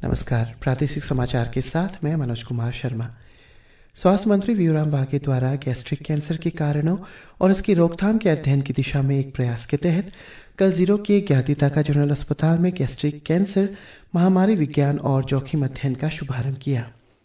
नमस्कार। प्रादेशिक समाचार के साथ मैं मनोज कुमार शर्मा। स्वास्थ्य मंत्री वीराम वाघे द्वारा गैस्ट्रिक कैंसर के कारणों और इसकी रोकथाम के अध्ययन की दिशा में एक प्रयास के तहत कल जीरो के ज्ञाति ताका जनरल अस्पताल में गैस्ट्रिक कैंसर महामारी विज्ञान और जोखिम अध्ययन का शुभारंभ किया।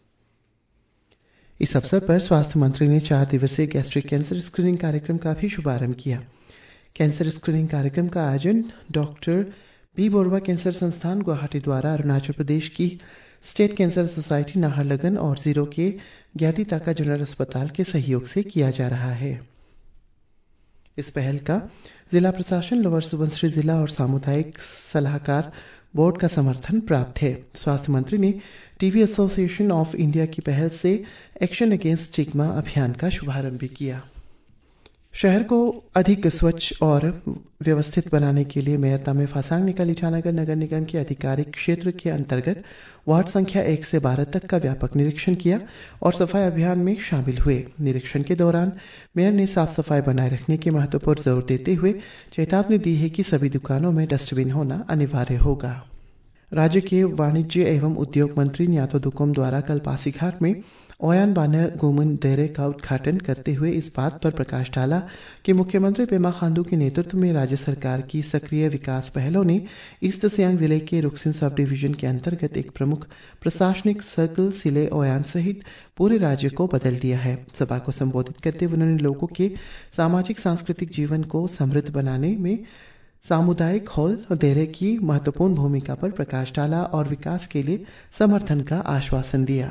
इस अवसर पर स्वास्थ्य मंत्री ने 4 दिवसीय गैस्ट्रिक कैंसर स्क्रीनिंग कार्यक्रम का भी शुभारंभ किया। कैंसर स्क्रीनिंग कार्यक्रम का आयोजन डॉक्टर बी बोरवा कैंसर संस्थान गुवाहाटी द्वारा अरुणाचल प्रदेश की स्टेट कैंसर सोसाइटी नाहरलगन और जीरो के ज्ञाति ताका जनरल अस्पताल के सहयोग से किया जा रहा है। इस पहल का जिला प्रशासन, लोअर सुबनसिरी जिला और सामुदायिक सलाहकार बोर्ड का समर्थन प्राप्त है। स्वास्थ्य मंत्री ने टीबी एसोसिएशन ऑफ इंडिया की पहल से एक्शन अगेंस्ट स्टिग्मा अभियान का शुभारंभ भी किया। शहर को अधिक स्वच्छ और व्यवस्थित बनाने के लिए मेयर तामे फासांग ने कल ईटानगर नगर निगम के आधिकारिक क्षेत्र के अंतर्गत वार्ड संख्या 1 से 12 तक का व्यापक निरीक्षण किया और सफाई अभियान में शामिल हुए। निरीक्षण के दौरान मेयर ने साफ सफाई बनाए रखने के महत्व पर जोर देते हुए चेतावनी दी है कि सभी दुकानों में डस्टबिन होना अनिवार्य होगा। राज्य के वाणिज्य एवं उद्योग मंत्री न्यातो दुकोम द्वारा कल पासीघाट में ओयान बानर गोमन देरे का उद्घाटन करते हुए इस बात पर प्रकाश डाला कि मुख्यमंत्री पेमा खांडू के नेतृत्व में राज्य सरकार की सक्रिय विकास पहलों ने ईस्ट सियांग जिले के रुक्सिन सब डिवीजन के अंतर्गत एक प्रमुख प्रशासनिक सर्कल सिले ओयान सहित पूरे राज्य को बदल दिया है। सभा को संबोधित करते हुए उन्होंने लोगों के सामाजिक सांस्कृतिक जीवन को समृद्ध बनाने में सामुदायिक हॉल देरे की महत्वपूर्ण भूमिका पर प्रकाश डाला और विकास के लिए समर्थन का आश्वासन दिया।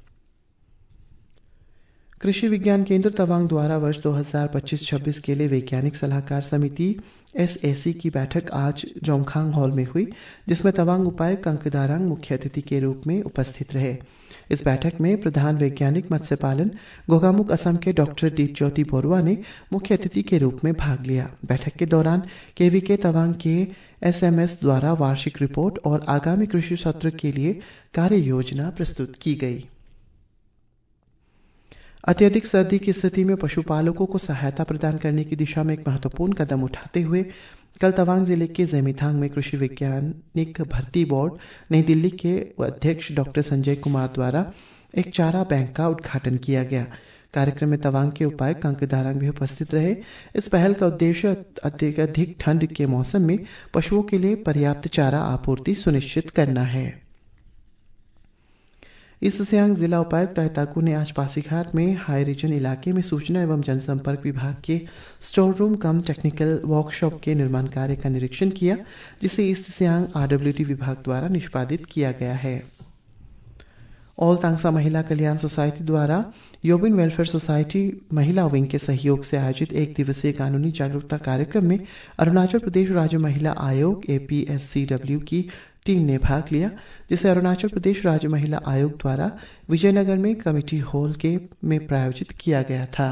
कृषि विज्ञान केंद्र तवांग द्वारा वर्ष 2025-26 के लिए वैज्ञानिक सलाहकार समिति SAC की बैठक आज जोंगखांग हॉल में हुई, जिसमें तवांग उपायुक्त कंकदारांग मुख्य अतिथि के रूप में उपस्थित रहे। इस बैठक में प्रधान वैज्ञानिक मत्स्य पालन गोगामुख असम के डॉक्टर दीप ज्योति बोरवा ने मुख्य अतिथि के रूप में भाग लिया। बैठक के दौरान KVK तवांग के SMS द्वारा वार्षिक रिपोर्ट और आगामी कृषि सत्र के लिए कार्य योजना प्रस्तुत की गई। अत्यधिक सर्दी की स्थिति में पशुपालकों को सहायता प्रदान करने की दिशा में एक महत्वपूर्ण कदम उठाते हुए कल तवांग जिले के जेमिथांग में कृषि वैज्ञानिक भर्ती बोर्ड नई दिल्ली के अध्यक्ष डॉक्टर संजय कुमार द्वारा एक चारा बैंक का उद्घाटन किया गया। कार्यक्रम में तवांग के उपायुक्त कंकदारांग भी उपस्थित रहे। इस पहल का उद्देश्य अधिक ठंड के मौसम में पशुओं के लिए पर्याप्त चारा आपूर्ति सुनिश्चित करना है। ईस्ट सियांग जिला उपायुक्त ताकू ने आज पासीघाट में हाई रीजन इलाके में सूचना एवं जनसंपर्क विभाग के store room cum technical workshop के निर्माण कार्य का निरीक्षण किया, जिसे ईस्ट सियांग RWT विभाग द्वारा निष्पादित किया गया है। ऑल तांगसा महिला कल्याण सोसाइटी द्वारा योबिन वेलफेयर सोसाइटी महिला विंग के सहयोग से आयोजित एक दिवसीय कानूनी जागरूकता कार्यक्रम में अरुणाचल प्रदेश राज्य महिला आयोग APSCW की टीम ने भाग लिया, जिसे अरुणाचल प्रदेश राज्य महिला आयोग द्वारा विजयनगर में कमेटी हॉल में प्रायोजित किया गया था।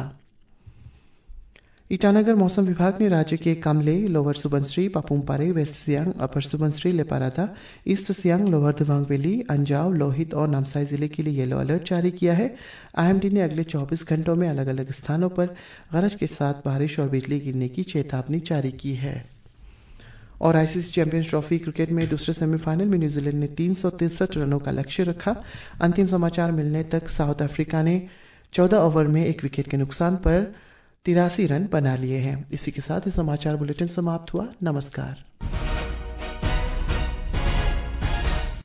ईटानगर मौसम विभाग ने राज्य के Kamle, lower Subansiri, Papum Pare, west Siang, upper Subansiri, Lepa Rada, east Siang, lower Dibang valley, Anjaw, Lohit और नामसाई जिले के लिए येलो अलर्ट जारी किया है। IMD ने अगले 24 घंटों में अलग अलग स्थानों पर गरज के साथ बारिश और बिजली गिरने की चेतावनी जारी की है। और ICC चैंपियंस ट्रॉफी क्रिकेट में दूसरे सेमीफाइनल में न्यूजीलैंड ने 363 रनों का लक्ष्य रखा। अंतिम समाचार मिलने तक साउथ अफ्रीका ने 14 ओवर में 1 विकेट के नुकसान पर 83 रन बना लिए हैं। इसी के साथ ही समाचार बुलेटिन समाप्त हुआ। नमस्कार।